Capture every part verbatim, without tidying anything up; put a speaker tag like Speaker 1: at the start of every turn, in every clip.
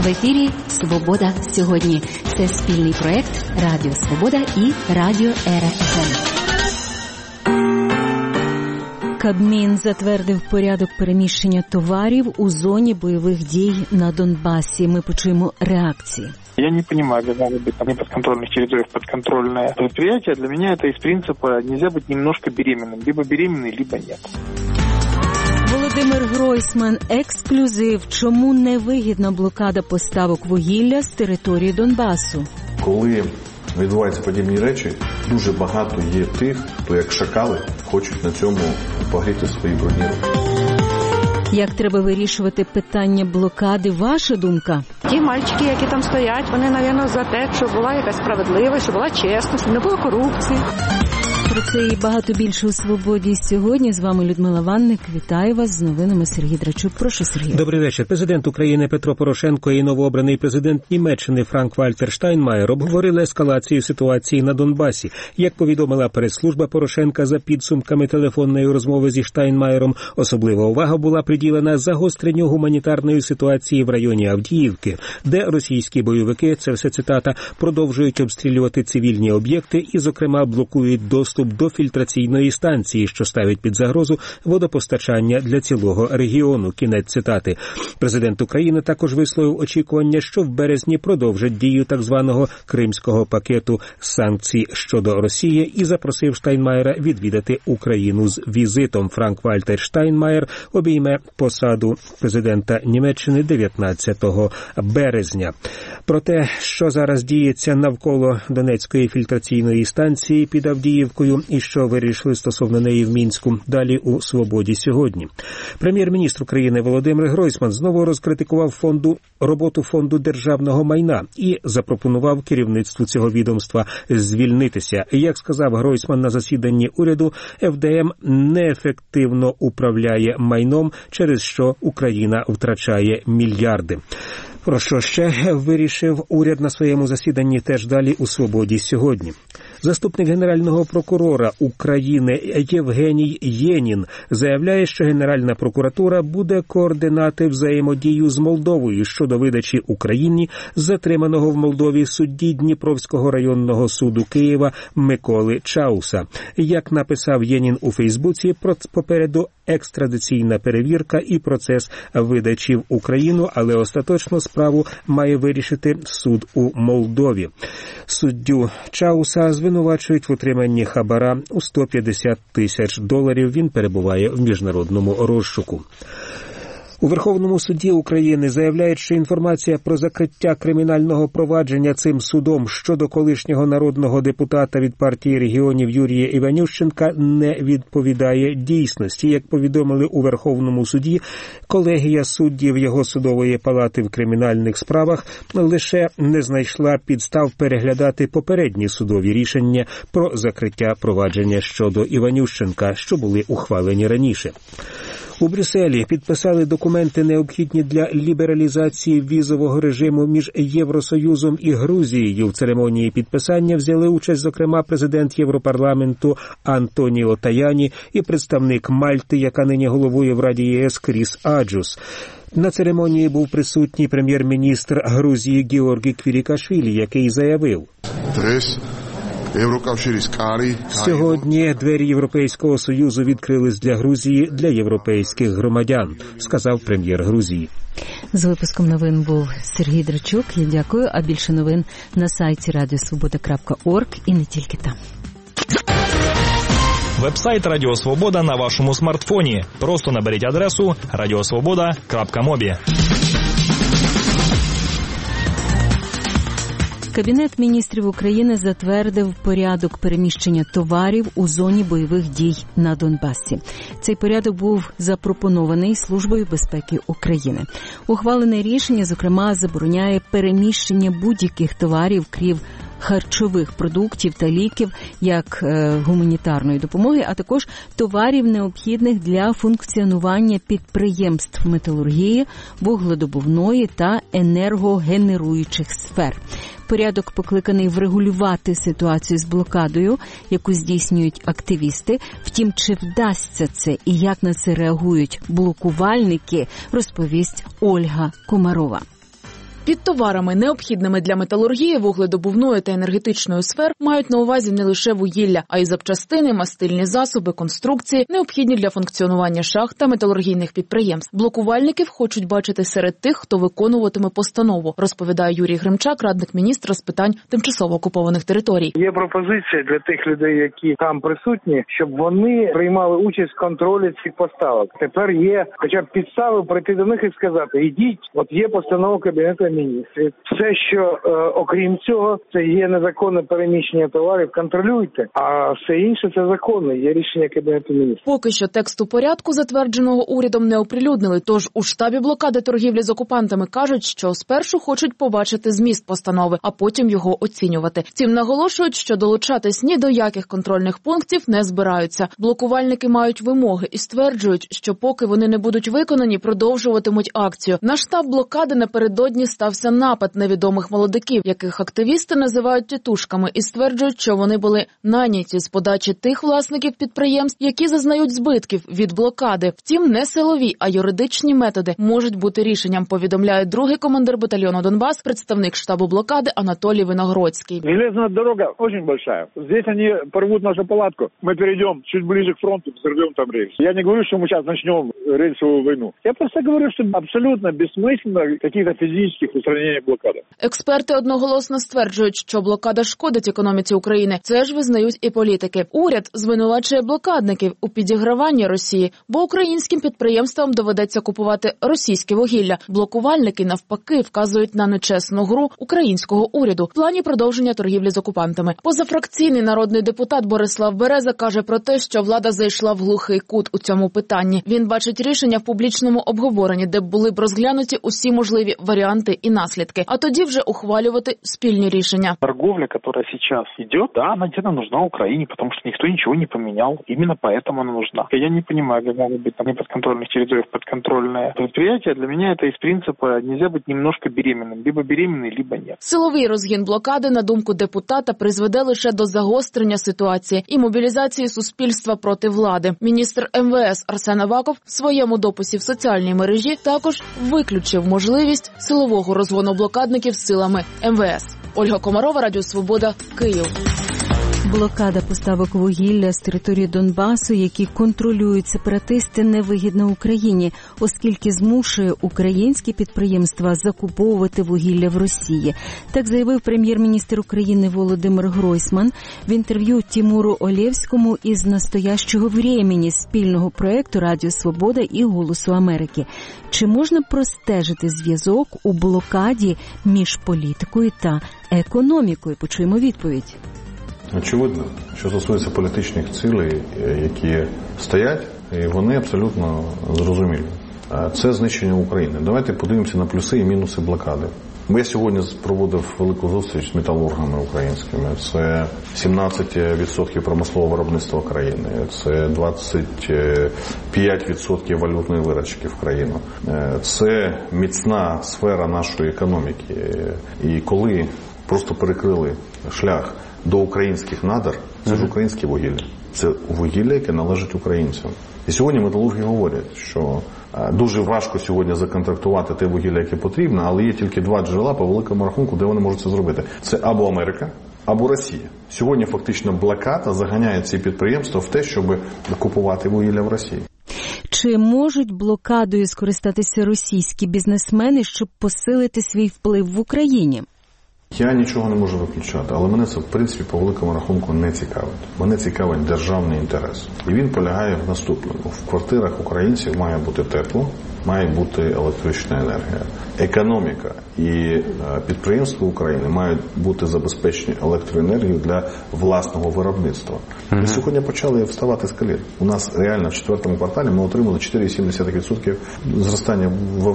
Speaker 1: В ефірі «Свобода сьогодні». Це спільний проєкт Радіо Свобода і Радіо ЕРФ.
Speaker 2: Кабмін затвердив порядок переміщення товарів у зоні бойових дій на Донбасі. Ми почуємо реакції.
Speaker 3: Я не понимаю, как может быть на неподконтрольных территориях подконтрольное предприятие. Для меня это из принципа нельзя быть немножко беременным. Либо беременный, либо нет.
Speaker 2: Володимир Гройсман. Ексклюзив. Чому невигідна блокада поставок вугілля з території Донбасу?
Speaker 4: Коли відбуваються подібні речі, дуже багато є тих, хто як шакали хочуть на цьому погріти свої брудні руки.
Speaker 2: Як треба вирішувати питання блокади, ваша думка?
Speaker 5: Ті мальчики, які там стоять, вони, мабуть, за те, щоб була якась справедливість, щоб була чесність, щоб не було корупції.
Speaker 2: Про це і багато більше у «Свободі» сьогодні. З вами Людмила Ванник. Вітаю вас. З новинами Сергій Драчук. Прошу, Сергій.
Speaker 6: Добрий вечір. Президент України Петро Порошенко і новообраний президент Німеччини Франк-Вальтер Штайнмаєр обговорили ескалацію ситуації на Донбасі. Як повідомила прес-служба Порошенка, за підсумками телефонної розмови зі Штайнмаєром, особлива увага була приділена загостренню гуманітарної ситуації в районі Авдіївки, де російські бойовики, це все цитата, продовжують обстрілювати цивільні об'єкти і, зокрема, блокують доступ до фільтраційної станції, що ставить під загрозу водопостачання для цілого регіону. Кінець цитати. Президент України також висловив очікування, що в березні продовжать дію так званого кримського пакету санкцій щодо Росії і запросив Штайнмаєра відвідати Україну з візитом. Франк-Вальтер Штайнмаєр обійме посаду президента Німеччини дев'ятнадцятого березня. Про те, що зараз діється навколо Донецької фільтраційної станції під Авдіївкою і що вирішили стосовно неї в Мінську, далі у «Свободі сьогодні». Прем'єр-міністр України Володимир Гройсман знову розкритикував фонду роботу фонду державного майна і запропонував керівництву цього відомства звільнитися. Як сказав Гройсман на засіданні уряду, еф де ем неефективно управляє майном, через що Україна втрачає мільярди. Про що ще вирішив уряд на своєму засіданні, теж далі у «Свободі сьогодні». Заступник Генерального прокурора України Євгеній Єнін заявляє, що Генеральна прокуратура буде координувати взаємодію з Молдовою щодо видачі Україні затриманого в Молдові судді Дніпровського районного суду Києва Миколи Чауса. Як написав Єнін у Фейсбуці, попереду екстрадиційна перевірка і процес видачі в Україну, але остаточно справу має вирішити суд у Молдові. Суддю Чауса звинувачують в отриманні хабара у сто п'ятдесят тисяч доларів. Він перебуває в міжнародному розшуку. У Верховному суді України заявляють, що інформація про закриття кримінального провадження цим судом щодо колишнього народного депутата від партії регіонів Юрія Іванющенка не відповідає дійсності. Як повідомили у Верховному суді, колегія суддів його судової палати в кримінальних справах лише не знайшла підстав переглядати попередні судові рішення про закриття провадження щодо Іванющенка, що були ухвалені раніше. У Брюсселі підписали документи, необхідні для лібералізації візового режиму між Євросоюзом і Грузією. В церемонії підписання взяли участь, зокрема, президент Європарламенту Антоніо Таяні і представник Мальти, яка нині головує в Раді ЄС, Кріс Аджус. На церемонії був присутній прем'єр-міністр Грузії Георгій Квірікашвілі, який заявив: «Сьогодні двері Європейського Союзу відкрились для Грузії, для європейських громадян», сказав прем'єр Грузії.
Speaker 2: З випуском новин був Сергій Драчук. Я дякую. А більше новин на сайті радіо свобода крапка орг і не тільки там.
Speaker 7: Вебсайт Радіо Свобода на вашому смартфоні. Просто наберіть адресу радіосвобода крапка мобі.
Speaker 2: Кабінет міністрів України затвердив порядок переміщення товарів у зоні бойових дій на Донбасі. Цей порядок був запропонований Службою безпеки України. Ухвалене рішення, зокрема, забороняє переміщення будь-яких товарів, крім харчових продуктів та ліків, як е, гуманітарної допомоги, а також товарів, необхідних для функціонування підприємств металургії, вугледобувної та енергогенеруючих сфер. Порядок покликаний врегулювати ситуацію з блокадою, яку здійснюють активісти. Втім, чи вдасться це і як на це реагують блокувальники, розповість Ольга Комарова.
Speaker 8: Під товарами, необхідними для металургії, вугледобувної та енергетичної сфер, мають на увазі не лише вугілля, а й запчастини, мастильні засоби, конструкції, необхідні для функціонування шахт та металургійних підприємств. Блокувальників хочуть бачити серед тих, хто виконуватиме постанову, розповідає Юрій Гримчак, радник міністра з питань тимчасово окупованих територій.
Speaker 3: Є пропозиція для тих людей, які там присутні, щоб вони приймали участь в контролі цих поставок. Тепер є хоча б підстави прийти до них і сказати: ідіть, от є постанова Кабінету міністрів. Все, що е, окрім цього, це є незаконне переміщення товарів, контролюйте, а все інше це законне, є рішення Кабінету міністрів.
Speaker 8: Поки що тексту порядку, затвердженого урядом, не оприлюднили, тож у штабі блокади торгівлі з окупантами кажуть, що спершу хочуть побачити зміст постанови, а потім його оцінювати. Втім, наголошують, що долучатись ні до яких контрольних пунктів не збираються. Блокувальники мають вимоги і стверджують, що поки вони не будуть виконані, продовжуватимуть акцію. На штаб блокади напередодні стався напад невідомих молодиків, яких активісти називають тітушками, і стверджують, що вони були наняті з подачі тих власників підприємств, які зазнають збитків від блокади. Втім, не силові, а юридичні методи можуть бути рішенням, повідомляє другий командир батальйону «Донбас», представник штабу блокади Анатолій Виногродський.
Speaker 9: Железная дорога очень большая. Здесь они порвут нашу палатку. Мы перейдем чуть ближе к фронту, взорвем там рельс. Я не говорю, что мы сейчас начнем рельсовую войну. Я просто говорю, что абсолютно бессмысленно каких-то физических устранений блокади.
Speaker 8: Експерти одноголосно стверджують, що блокада шкодить економіці України. Це ж визнають і політики. Уряд звинувачує блокадників у підіграванні Росії, бо українським підприємствам доведеться купувати російське вугілля. Блокувальники, навпаки, вказують на нечесну гру українського уряду в плані продовження торгівлі з окупантами. Позафракційний народний депутат Борислав Береза каже про те, що влада зайшла в глухий кут у цьому питанні. Він бачить рішення в публічному обговоренні, де б були б розглянуті усі можливі варіанти і наслідки, а тоді вже ухвалювати спільні рішення.
Speaker 3: Торговля, которая сейчас идет, да, она где-то нужна Украине, потому что никто ничего не поменял. Именно поэтому она нужна. Я не понимаю, как могут быть там неподконтрольных территориях подконтрольные предприятия. Для меня это из принципа нельзя быть немножко беременным. Либо беременный, либо нет.
Speaker 8: Силовий розгін блокади, на думку депутата, призведе лише до загострення ситуації і мобілізації суспільства проти влади. Міністр ем ве ес Арсен Аваков в своєму дописі в соціальній мережі також виключив можливість силового розгону блокадників силами ем ве ес. Ольга Комарова, Радіо Свобода, Київ.
Speaker 2: Блокада поставок вугілля з території Донбасу, які контролюють сепаратисти, невигідна Україні, оскільки змушує українські підприємства закуповувати вугілля в Росії. Так заявив прем'єр-міністр України Володимир Гройсман в інтерв'ю Тімуру Олєвському із «Настоящого времени» спільного проєкту «Радіо Свобода» і «Голосу Америки». Чи можна простежити зв'язок у блокаді між політикою та економікою? Почуємо відповідь.
Speaker 4: Очевидно, що стосується політичних цілей, які стоять, і вони абсолютно зрозумілі. Це знищення України. Давайте подивимося на плюси і мінуси блокади. Я сьогодні проводив велику зустріч з металургами українськими. Це сімнадцять відсотків промислового виробництва країни, це двадцять п'ять відсотків валютної виручки в країну. Це міцна сфера нашої економіки. І коли просто перекрили шлях до українських надр, це ж українське вугілля. Це вугілля, яке належить українцям. І сьогодні металурги говорять, що дуже важко сьогодні законтрактувати те вугілля, яке потрібно, але є тільки два джерела по великому рахунку, де вони можуть це зробити. Це або Америка, або Росія. Сьогодні фактично блокада заганяє ці підприємства в те, щоб купувати вугілля в Росії.
Speaker 2: Чи можуть блокадою скористатися російські бізнесмени, щоб посилити свій вплив в Україні?
Speaker 4: Я нічого не можу виключати, але мене це, в принципі, по великому рахунку не цікавить. Мене цікавить державний інтерес. І він полягає в наступному. В квартирах українців має бути тепло, має бути електрична енергія. Економіка і підприємства України мають бути забезпечені електроенергією для власного виробництва. Ми сьогодні почали вставати з колін. У нас реально в четвертому кварталі ми отримали чотири цілих сім десятих відсотка зростання ВВП.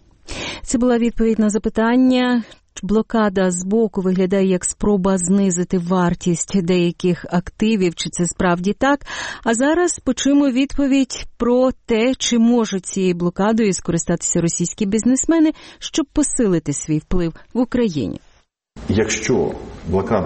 Speaker 2: Це була відповідь на запитання. Блокада з боку виглядає як спроба знизити вартість деяких активів, чи це справді так. А зараз почуємо відповідь про те, чи можуть цією блокадою скористатися російські бізнесмени, щоб посилити свій вплив в Україні.
Speaker 4: Якщо блокада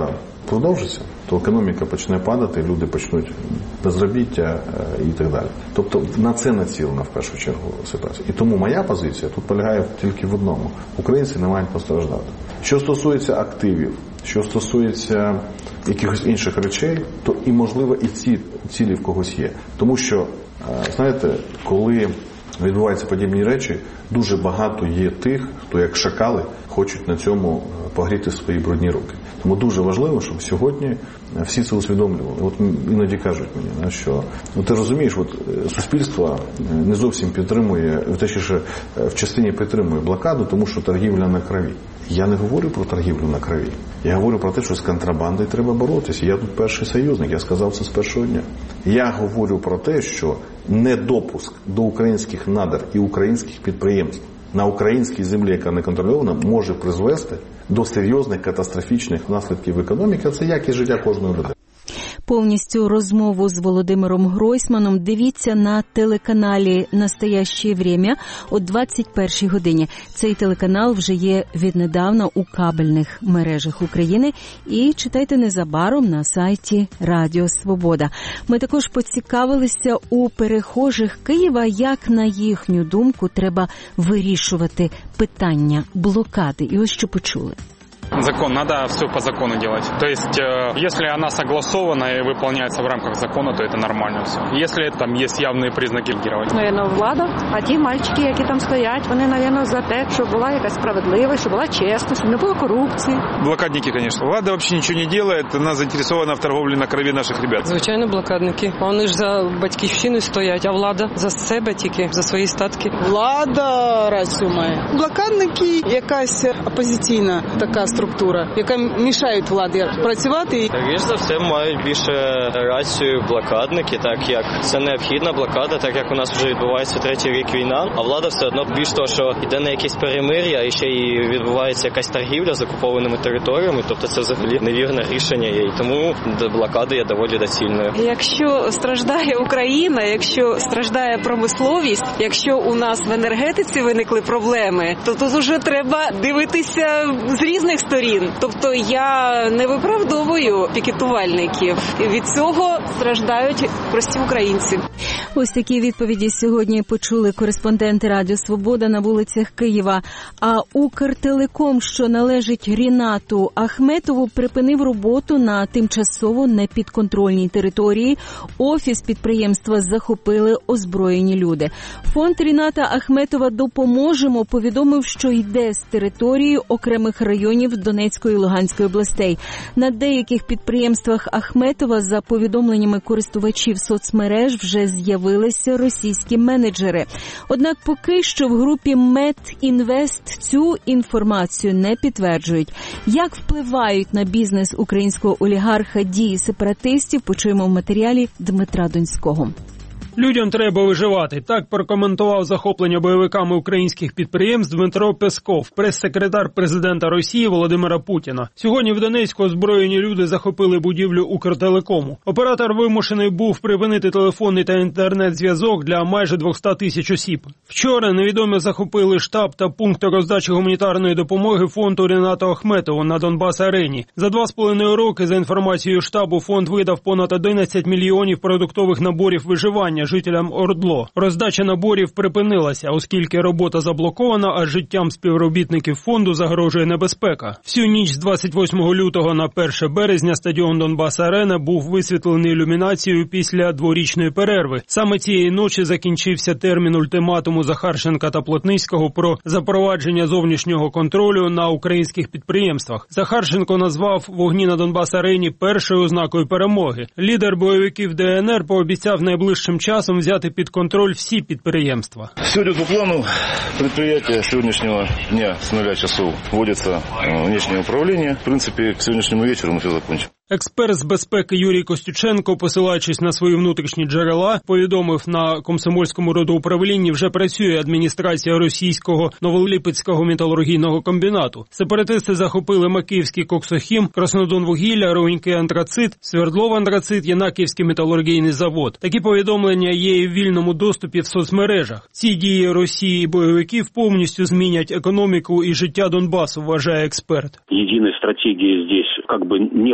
Speaker 4: продовжиться, то економіка почне падати, люди почнуть безробіття і так далі. Тобто на це націлена в першу чергу ситуація. І тому моя позиція тут полягає тільки в одному. Українці не мають постраждати. Що стосується активів, що стосується якихось інших речей, то і, можливо, і ці цілі в когось є. Тому що, знаєте, коли відбуваються подібні речі, дуже багато є тих, хто як шакали хочуть на цьому погріти свої брудні руки. Тому дуже важливо, щоб сьогодні всі це усвідомлювали. От іноді кажуть мені, що ну, ти розумієш, от суспільство не зовсім підтримує, точніше в частині підтримує блокаду, тому що торгівля на крові. Я не говорю про торгівлю на крові. Я говорю про те, що з контрабандою треба боротися. Я тут перший союзник, я сказав це з першого дня. Я говорю про те, що недопуск до українських надр і українських підприємств на українській землі, яка не контрольована, може призвести до серйозних катастрофічних наслідків економіки, а це якість життя кожної людини.
Speaker 2: Повністю розмову з Володимиром Гройсманом дивіться на телеканалі «Настояще время» о двадцять першій годині. Цей телеканал вже є віднедавна у кабельних мережах України і читайте незабаром на сайті Радіо Свобода. Ми також поцікавилися у перехожих Києва, як на їхню думку треба вирішувати питання блокади. І ось що почули.
Speaker 10: Закон, надо все по закону делать. То есть, э, если она согласована и выполняется в рамках закона, то это нормально все. Если там есть явные признаки легировать.
Speaker 5: Наверно, влада, а ті мальчики, які там стоять, вони, наверно, за те, щоб була якась справедливість, щоб була чесність, щоб не було корупції.
Speaker 11: Блокадники, конечно. Влада вообще ничего не делает, она заинтересована в торговле на крові наших ребят.
Speaker 12: Звичайно, блокадники. Вони ж за батьківщину стоять, а влада за себе тільки, за свої статки.
Speaker 13: Влада рацію має. Блокадники якась опозиційна така структура, яка мішає владі працювати.
Speaker 14: Більш за все мають більше рацію блокадники, так як це необхідна блокада, так як у нас вже відбувається третій рік війна, а влада все одно більш того, що йде на якісь перемир'я і ще й відбувається якась торгівля з окупованими територіями, тобто це взагалі невірне рішення є, і тому блокада є доволі доцільною.
Speaker 15: Якщо страждає Україна, якщо страждає промисловість, якщо у нас в енергетиці виникли проблеми, то тут вже треба дивитися з різних сторін. Тобто я не виправдовую пікетувальників. Від цього страждають прості українці.
Speaker 2: Ось такі відповіді сьогодні почули кореспонденти Радіо Свобода на вулицях Києва. А Укртелеком, що належить Рінату Ахметову, припинив роботу на тимчасово непідконтрольній території. Офіс підприємства захопили озброєні люди. Фонд Ріната Ахметова «Допоможемо» повідомив, що йде з території окремих районів Донецької і Луганської областей. На деяких підприємствах Ахметова, за повідомленнями користувачів соцмереж, вже з'явилися російські менеджери. Однак поки що в групі Медінвест цю інформацію не підтверджують. Як впливають на бізнес українського олігарха дії сепаратистів, почуємо в матеріалі Дмитра Донського.
Speaker 6: Людям треба виживати. Так прокоментував захоплення бойовиками українських підприємств Дмитро Песков, прес-секретар президента Росії Володимира Путіна. Сьогодні в Донецьку озброєні люди захопили будівлю Укртелекому. Оператор вимушений був припинити телефонний та інтернет-зв'язок для майже двісті тисяч осіб. Вчора невідомі захопили штаб та пункти роздачі гуманітарної допомоги фонду Ріната Ахметова на Донбас-арені. За два з половиною роки, за інформацією штабу, фонд видав понад одинадцять мільйонів продуктових наборів виживання жителям ОРДЛО. Роздача наборів припинилася, оскільки робота заблокована, а життям співробітників фонду загрожує небезпека. Всю ніч з двадцять восьмого лютого на перше березня стадіон Донбас-арена був висвітлений ілюмінацією після дворічної перерви. Саме цієї ночі закінчився термін ультиматуму Захарченка та Плотницького про запровадження зовнішнього контролю на українських підприємствах. Захарченко назвав вогні на Донбас-арені першою ознакою перемоги. Лідер бойовиків ДНР пообіцяв найближчим часом взяти під контроль всі підприємства.
Speaker 16: Все йде по плану. Предприятие сьогоднішнього дня з нуля часов вводиться внешнє управління. В принципі, к сьогоднішньому вечору ми все закінчимо.
Speaker 6: Експерт з безпеки Юрій Костюченко, посилаючись на свої внутрішні джерела, повідомив, на Комсомольському родоуправлінні вже працює адміністрація російського Новолипецького металургійного комбінату. Сепаратисти захопили Макіївський коксохім, Краснодонвугілля, Ровенький антрацит, Свердлов антрацит, Янаківський металургійний завод. Такі повідомлення є і в вільному доступі в соцмережах. Ці дії Росії і бойовиків повністю змінять економіку і життя Донбасу, вважає експерт.
Speaker 17: Єдиної стратегії здесь как бы не просматривається.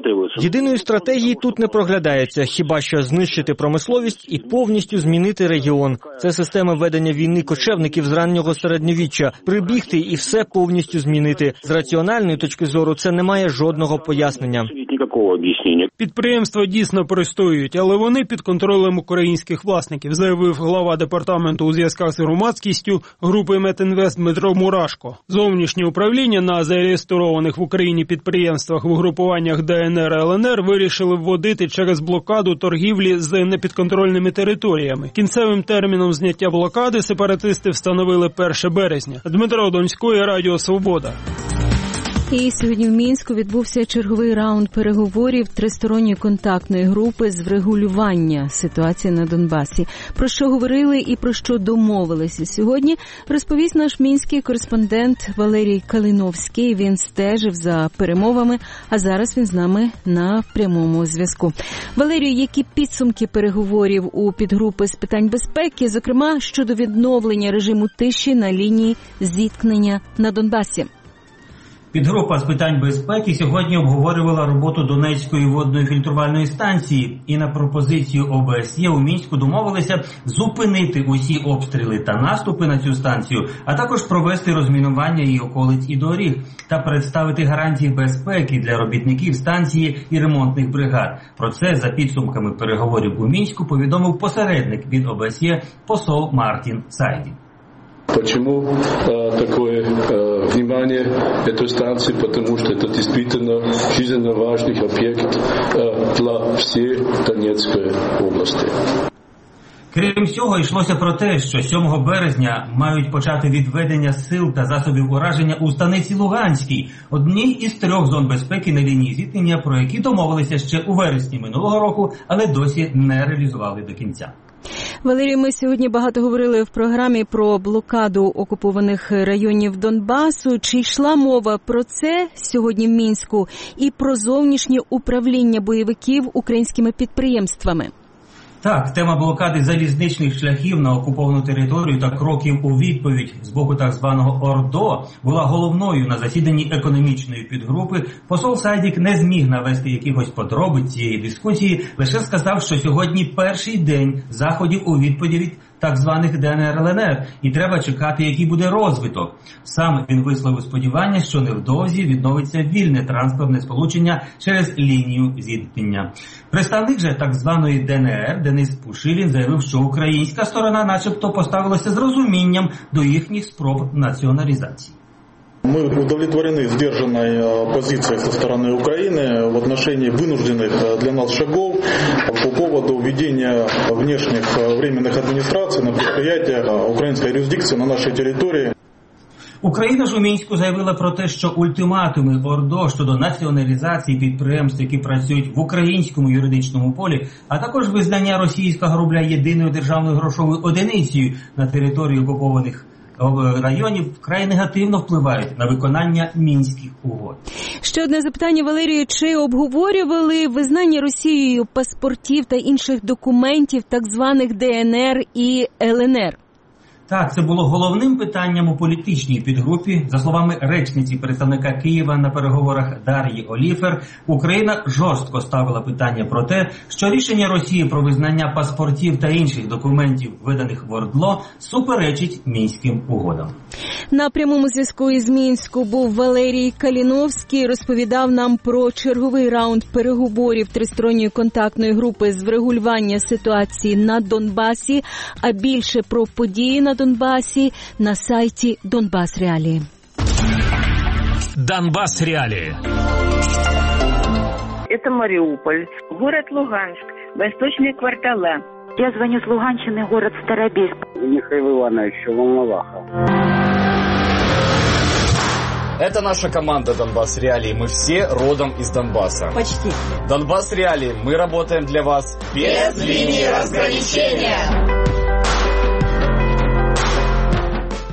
Speaker 17: просматриваются.
Speaker 18: Єдиної стратегії тут не проглядається, хіба що знищити промисловість і повністю змінити регіон. Це система ведення війни кочевників з раннього середньовіччя. Прибігти і все повністю змінити. З раціональної точки зору це не має жодного пояснення.
Speaker 19: Підприємства дійсно простоюють, але вони під контролем українських власників, заявив глава департаменту у зв'язках з громадськістю групи Метінвест Дмитро Мурашко. Зовнішнє управління на зареєстрованих в Україні підприємствах в угрупуваннях Де Ен Ер і Ел Ен Ер вирішили вводити через блокаду торгівлі з непідконтрольними територіями. Кінцевим терміном зняття блокади сепаратисти встановили першого березня. Дмитро Донський, Радіо Свобода.
Speaker 2: І сьогодні в Мінську відбувся черговий раунд переговорів тристоронньої контактної групи з врегулювання ситуації на Донбасі. Про що говорили і про що домовилися сьогодні, розповість наш мінський кореспондент Валерій Калиновський. Він стежив за перемовами, а зараз він з нами на прямому зв'язку. Валерію, які підсумки переговорів у підгрупи з питань безпеки, зокрема щодо відновлення режиму тиші на лінії зіткнення на Донбасі?
Speaker 20: Підгрупа з питань безпеки сьогодні обговорювала роботу Донецької водної фільтрувальної станції і на пропозицію О Б С Є у Мінську домовилися зупинити усі обстріли та наступи на цю станцію, а також провести розмінування її околиць і доріг та представити гарантії безпеки для робітників станції і ремонтних бригад. Про це за підсумками переговорів у Мінську повідомив посередник від О Б С Є посол Мартін Сайді.
Speaker 21: Почему э, такое э, внимание этой станции? Потому что это действительно жизненно важный объект э, для всей Донецкой области.
Speaker 20: Крім цього, йшлося про те, що сьомого березня мають почати відведення сил та засобів ураження у станиці Луганській, одній із трьох зон безпеки на лінії зіткнення, про які домовилися ще у вересні минулого року, але досі не реалізували до кінця.
Speaker 2: Валерій, ми сьогодні багато говорили в програмі про блокаду окупованих районів Донбасу. Чи йшла мова про це сьогодні в Мінську і про зовнішнє управління бойовиків українськими підприємствами?
Speaker 20: Так, тема блокади залізничних шляхів на окуповану територію та кроків у відповідь з боку так званого ОРДО була головною на засіданні економічної підгрупи. Посол Сайдік не зміг навести якихось подробиць цієї дискусії, лише сказав, що сьогодні перший день заходів у відповідь так званих Де Ен Ер і Ел Ен Ер, і треба чекати, який буде розвиток. Сам він висловив сподівання, що невдовзі відновиться вільне транспортне сполучення через лінію зіткнення. Представник же так званої Де Ен Ер Денис Пушилін заявив, що українська сторона начебто поставилася з розумінням до їхніх спроб націоналізації.
Speaker 22: Мы удовлетворены сдержанной позицией со стороны Украины в отношении вынужденных для нас шагов по поводу введения внешних временных администраций на предприятиях украинской юрисдикции на нашей территории.
Speaker 20: Україна ж у Мінську заявила про те, що ультиматуми ОРДО щодо націоналізації підприємств, які працюють в українському юридичному полі, а також визнання російського рубля єдиною державною грошовою одиницею на території окупованих районів, вкрай негативно впливають на виконання мінських угод.
Speaker 2: Ще одне запитання, Валерію. Чи обговорювали визнання Росією паспортів та інших документів так званих Де Ен Ер і Ел Ен Ер?
Speaker 20: Так, це було головним питанням у політичній підгрупі. За словами речниці представника Києва на переговорах Дар'ї Оліфер, Україна жорстко ставила питання про те, що рішення Росії про визнання паспортів та інших документів, виданих в ОРДЛО, суперечить мінським угодам.
Speaker 2: На прямому зв'язку із Мінську був Валерій Калиновський, розповідав нам про черговий раунд переговорів тристоронньої контактної групи з врегулювання ситуації на Донбасі, а більше про події на Донбасі на сайті Донбас Реалии.
Speaker 7: Донбас Реалии.
Speaker 23: Это Мариуполь, город Луганск, восточные квартала.
Speaker 24: Я звоню с Луганщины, город Старобельск.
Speaker 25: Михаил Иванович, Волноваха.
Speaker 26: Это наша команда Донбас Реалии. Мы все родом из Донбасса.
Speaker 24: Почти.
Speaker 26: Донбас Реалии. Мы работаем для вас
Speaker 27: без линии разграничения.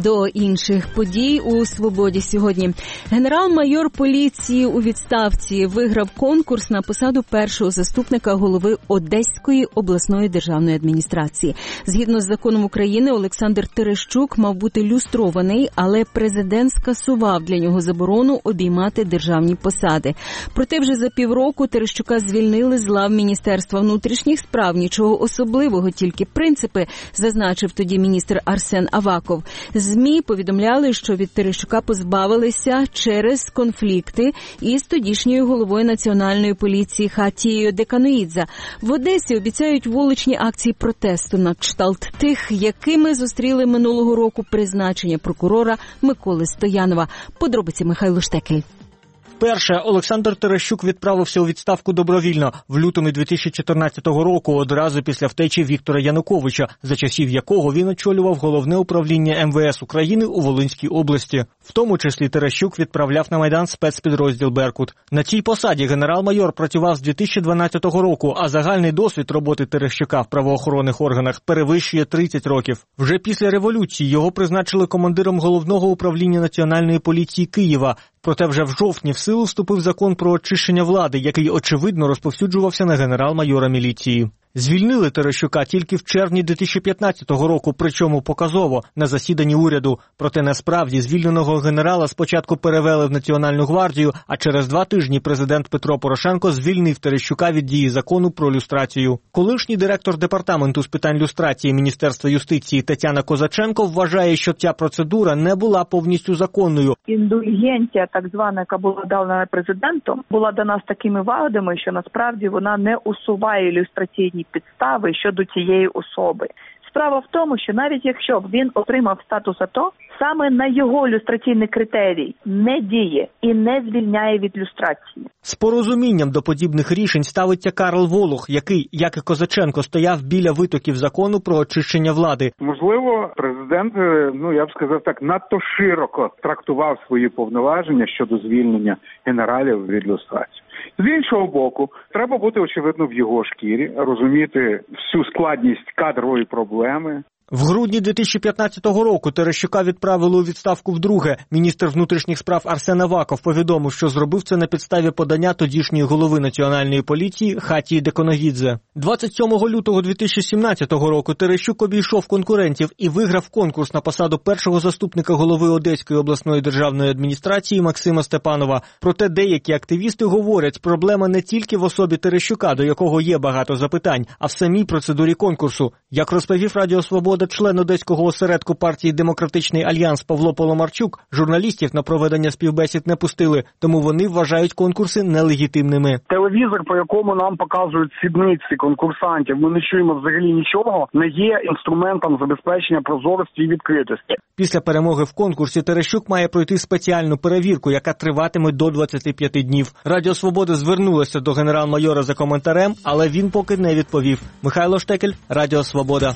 Speaker 2: До інших подій у «Свободі» сьогодні. Генерал-майор поліції у відставці виграв конкурс на посаду першого заступника голови Одеської обласної державної адміністрації. Згідно з законом України, Олександр Терещук мав бути люстрований, але президент скасував для нього заборону обіймати державні посади. Проте вже за півроку Терещука звільнили з лав Міністерства внутрішніх справ. Нічого особливого, тільки принципи, зазначив тоді міністр Арсен Аваков. ЗМІ повідомляли, що від Терещука позбавилися через конфлікти із тодішньою головою національної поліції Хатією Деканоїдзе. В Одесі обіцяють вуличні акції протесту на кшталт тих, якими зустріли минулого року призначення прокурора Миколи Стоянова. Подробиці Михайло Штекель.
Speaker 18: Перше, Олександр Терещук відправився у відставку добровільно в лютому дві тисячі чотирнадцятого року, одразу після втечі Віктора Януковича, за часів якого він очолював головне управління ем ве ес України у Волинській області. В тому числі Терещук відправляв на Майдан спецпідрозділ «Беркут». На цій посаді генерал-майор працював з дві тисячі дванадцятого року, а загальний досвід роботи Терещука в правоохоронних органах перевищує тридцять років. Вже після революції його призначили командиром головного управління Національної поліції Києва. Проте вже в жовтні в силу вступив закон про очищення влади, який, очевидно, розповсюджувався на генерал-майора міліції. Звільнили Терещука тільки в червні дві тисячі п'ятнадцятого року, причому показово, на засіданні уряду. Проте насправді звільненого генерала спочатку перевели в Національну гвардію, а через два тижні президент Петро Порошенко звільнив Терещука від дії закону про люстрацію. Колишній директор департаменту з питань люстрації Міністерства юстиції Тетяна Козаченко вважає, що ця процедура не була повністю законною.
Speaker 1: Індульгенція, так звана, яка була дана президентом, була дана з такими вагодами, що насправді вона не усуває люстраційні підстави щодо цієї особи. Справа в тому, що навіть якщо б він отримав статус АТО, саме на його люстраційний критерій не діє і не звільняє від люстрації.
Speaker 18: З порозумінням до подібних рішень ставиться Карл Волох, який, як і Козаченко, стояв біля витоків закону про очищення влади.
Speaker 3: Можливо, президент, ну я б сказав так, надто широко трактував свої повноваження щодо звільнення генералів від люстрації. З іншого боку, треба бути, очевидно, в його шкірі, розуміти всю складність кадрової проблеми.
Speaker 18: В грудні дві тисячі п'ятнадцятого року Терещука відправили у відставку вдруге. Міністр внутрішніх справ Арсен Аваков повідомив, що зробив це на підставі подання тодішньої голови Національної поліції Хатії Деканоїдзе. двадцять сьомого лютого дві тисячі сімнадцятого року Терещук обійшов конкурентів і виграв конкурс на посаду першого заступника голови Одеської обласної державної адміністрації Максима Степанова. Проте деякі активісти говорять, проблема не тільки в особі Терещука, до якого є багато запитань, а в самій процедурі конкурсу. Як розповів Радіо Свобода член Одеського осередку партії «Демократичний альянс» Павло Поломарчук, журналістів на проведення співбесід не пустили, тому вони вважають конкурси нелегітимними.
Speaker 4: Телевізор, по якому нам показують сідниці конкурсантів, ми не чуємо взагалі нічого, не є інструментом забезпечення прозорості і відкритості.
Speaker 18: Після перемоги в конкурсі Терещук має пройти спеціальну перевірку, яка триватиме до двадцяти п'яти днів. Радіо Свобода звернулося до генерал-майора за коментарем, але він поки не відповів. Михайло Штекель, Радіо Свобода.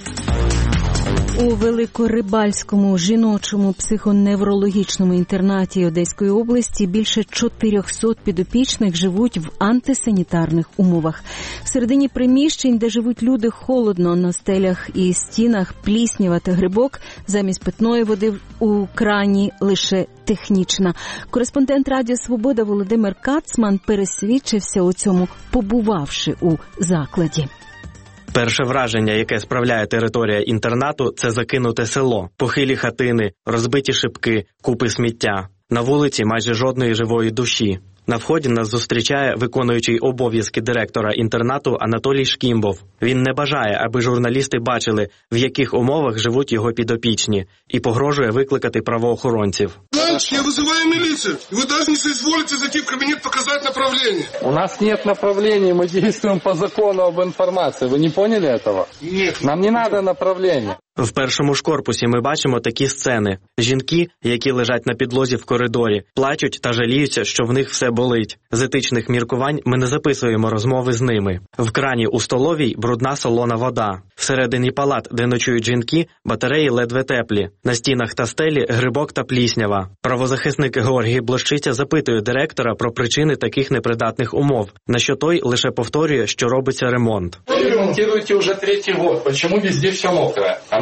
Speaker 2: У Великорибальському жіночому психоневрологічному інтернаті Одеської області більше чотирьохсот підопічних живуть в антисанітарних умовах. Всередині приміщень, де живуть люди, холодно, на стелях і стінах пліснява та грибок, замість питної води у крані лише технічна. Кореспондент Радіо Свобода Володимир Кацман пересвідчився у цьому, побувавши у закладі.
Speaker 8: Перше враження, яке справляє територія інтернату, це закинуте село, похилі хатини, розбиті шибки, купи сміття. На вулиці майже жодної живої душі. На вході нас зустрічає виконуючий обов'язки директора інтернату Анатолій Шкімбов. Він не бажає, аби журналісти бачили, в яких умовах живуть його підопічні, і погрожує викликати правоохоронців.
Speaker 9: Я вызываю милицию, и вы даже не соизволите зайти в кабинет показать направление.
Speaker 17: У нас нет направления, мы действуем по закону об информации. Вы не поняли этого?
Speaker 9: Нет.
Speaker 17: Нам не надо направления.
Speaker 8: В першому ж корпусі ми бачимо такі сцени. Жінки, які лежать на підлозі в коридорі, плачуть та жаліються, що в них все болить. З етичних міркувань ми не записуємо розмови з ними. В крані у столовій брудна солона вода. Всередині палат, де ночують жінки, батареї ледве теплі. На стінах та стелі грибок та пліснява. Правозахисник Георгій Блощиця запитує директора про причини таких непридатних умов, на що той лише повторює, що робиться ремонт.
Speaker 17: Ви ремонтуєте вже третій рік. Чому везде все мокре? А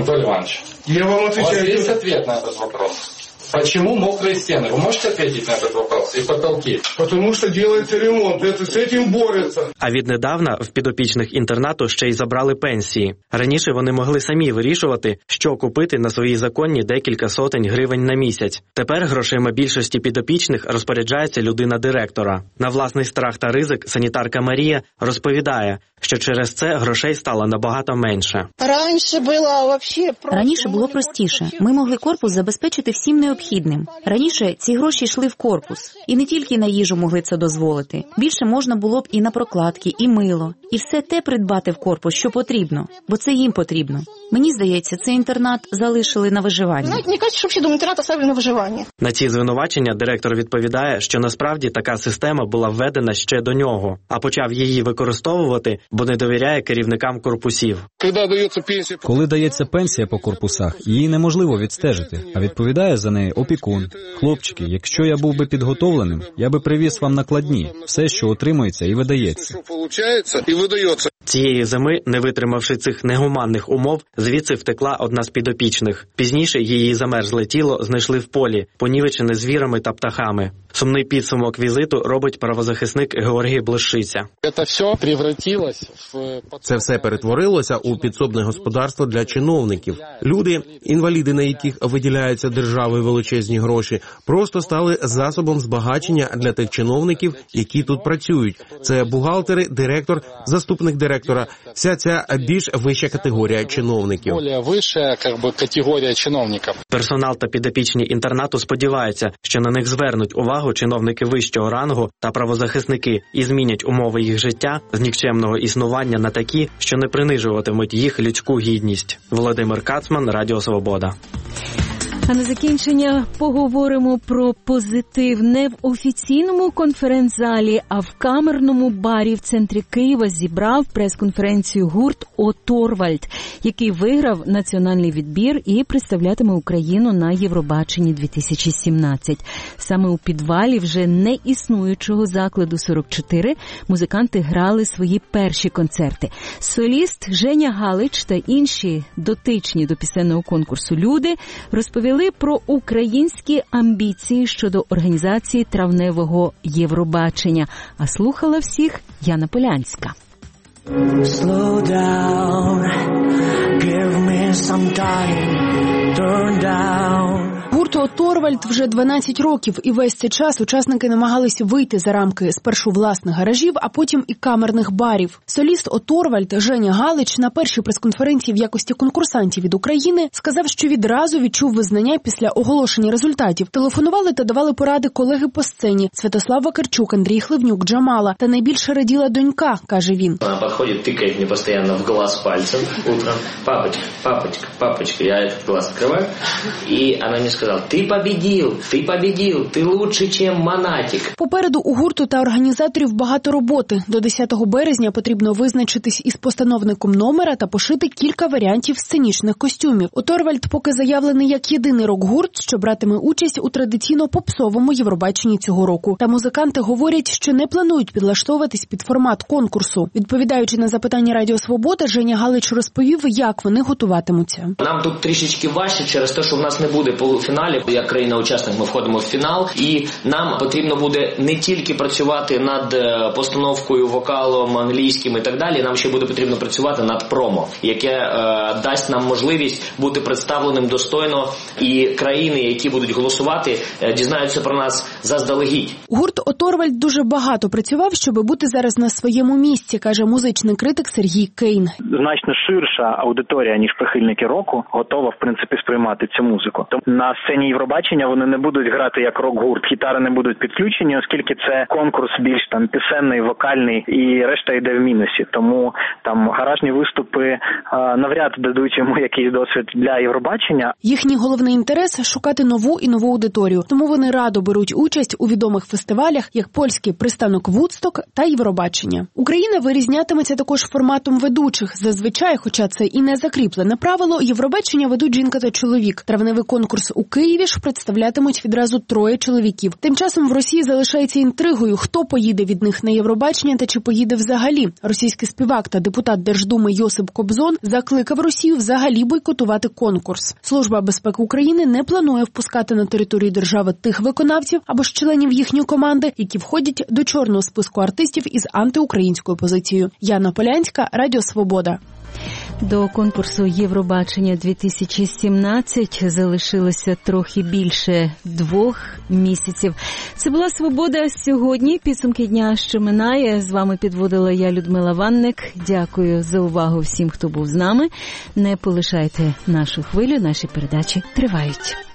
Speaker 17: Анатолий Иванович,
Speaker 9: Я вам
Speaker 17: у вас
Speaker 9: отвечаю.
Speaker 17: есть ответ на этот вопрос? Почему мокрые стены? Вы можете ответить на этот вопрос? И потолки?
Speaker 9: Потому что делается ремонт. Это с этим борется.
Speaker 8: А віднедавна в підопічних інтернату ще й забрали пенсії. Раніше вони могли самі вирішувати, що купити на свої законні декілька сотень гривень на місяць. Тепер грошима більшості підопічних розпоряджається людина директора. На власний страх та ризик санітарка Марія розповідає, що через це грошей стало набагато менше.
Speaker 5: Раніше було простіше. Ми могли корпус забезпечити всім необхідним. Раніше ці гроші йшли в корпус. І не тільки на їжу могли це дозволити. Більше можна було б і на прокладки, і мило. І все те придбати в корпус, що потрібно. Бо це їм потрібно. Мені здається, цей інтернат залишили на виживання.
Speaker 10: Мені кажуть, що взагалі інтернат оставили на виживання.
Speaker 8: На ці звинувачення директор відповідає, що насправді така система була введена ще до нього, а почав її використовувати, бо не довіряє керівникам корпусів.
Speaker 11: Коли дається пенсія по корпусах, її неможливо відстежити, а відповідає за неї опікун. Хлопчики, якщо я був би підготовленим, я би привіз вам накладні, все, що отримується і видається.
Speaker 8: Цієї зими, не витримавши цих негуманних умов, звідси втекла одна з підопічних. Пізніше її замерзле тіло знайшли в полі, понівечене звірами та птахами. Сумний підсумок візиту робить правозахисник Георгій Блищиця.
Speaker 12: Це все перетворилося у підсобне господарство для чиновників. Люди, інваліди, на яких виділяються державою величезні гроші, просто стали засобом збагачення для тих чиновників, які тут працюють. Це бухгалтери, директор, заступник директора, вся ця більш вища категорія чиновників.
Speaker 8: Персонал та підопічні інтернату сподіваються, що на них звернуть увагу чиновники вищого рангу та правозахисники і змінять умови їх життя з нікчемного існування на такі, що не принижуватимуть їх людську гідність. Володимир Кацман, Радіо Свобода.
Speaker 2: А на закінчення поговоримо про позитив. Не в офіційному конференц-залі, а в камерному барі в центрі Києва зібрав прес-конференцію гурт «О Торвальд», який виграв національний відбір і представлятиме Україну на Євробаченні дві тисячі сімнадцять. Саме у підвалі вже неіснуючого закладу сорок чотири музиканти грали свої перші концерти. Соліст Женя Галич та інші дотичні до пісенного конкурсу люди розповіли про українські амбіції щодо організації травневого Євробачення. А слухала всіх Яна Полянська. Slow down, give me some time, turn down.
Speaker 13: Гурту «О Торвальд» вже дванадцять років, і весь цей час учасники намагалися вийти за рамки спершу власних гаражів, а потім і камерних барів. Соліст «О Торвальд» Женя Галич на першій прес-конференції в якості конкурсантів від України сказав, що відразу відчув визнання після оголошення результатів. Телефонували та давали поради колеги по сцені – Святослав Вакарчук, Андрій Хливнюк, Джамала. Та найбільше раділа донька, каже він.
Speaker 14: Вона підходить, тикає мені постійно в глаз пальцем утром. Папочка, папочка, папочка. Я этот глаз открываю. І вона мені сказала: «Ти победил, ти победил, ти лучше, чим Монатік».
Speaker 13: Попереду у гурту та організаторів багато роботи. До десятого березня потрібно визначитись із постановником номера та пошити кілька варіантів сценічних костюмів. «О Торвальд» поки заявлений як єдиний рок-гурт, що братиме участь у традиційно попсовому Євробаченні цього року. Та музиканти говорять, що не планують підлаштовуватись під формат конкурсу. Відповідаючи на запитання Радіо Свобода, Женя Галич розповів, як вони готуватимуться.
Speaker 14: Нам тут трішечки важче через те, що в нас не буде полуфіналів. Як країна-учасник ми входимо в фінал, і нам потрібно буде не тільки працювати над постановкою, вокалом, англійським і так далі, нам ще буде потрібно працювати над промо, яке е, дасть нам можливість бути представленим достойно, і країни, які будуть голосувати, е, дізнаються про нас заздалегідь.
Speaker 13: Гурт «О Торвальд» дуже багато працював, щоб бути зараз на своєму місці, каже музичний критик Сергій Кейн.
Speaker 27: Значно ширша аудиторія, ніж прихильники року, готова, в принципі, сприймати цю музику. Тому на сцені Євробачення вони не будуть грати як рок-гурт, гітари не будуть підключені, оскільки це конкурс більш там пісенний, вокальний, і решта йде в мінусі. Тому там гаражні виступи а, навряд дадуть йому якийсь досвід для Євробачення.
Speaker 13: Їхній головний інтерес – шукати нову і нову аудиторію. Тому вони радо беруть участь у відомих фестивалях, як польський пристанок Вудсток та Євробачення. Україна вирізнятиметься також форматом ведучих. Зазвичай, хоча це і не закріплене правило, Євробачення ведуть жінка та чоловік. Травневий конкурс у Києві Києві ж представлятимуть відразу троє чоловіків. Тим часом в Росії залишається інтригою, хто поїде від них на Євробачення та чи поїде взагалі. Російський співак та депутат Держдуми Йосип Кобзон закликав Росію взагалі бойкотувати конкурс. Служба безпеки України не планує впускати на територію держави тих виконавців або ж членів їхньої команди, які входять до чорного списку артистів із антиукраїнською позицією. Яна Полянська, Радіо Свобода.
Speaker 2: До конкурсу Євробачення дві тисячі сімнадцять залишилося трохи більше двох місяців. Це була «Свобода» сьогодні. Підсумки дня, що минає. З вами підводила я, Людмила Ванник. Дякую за увагу всім, хто був з нами. Не полишайте нашу хвилю, наші передачі тривають.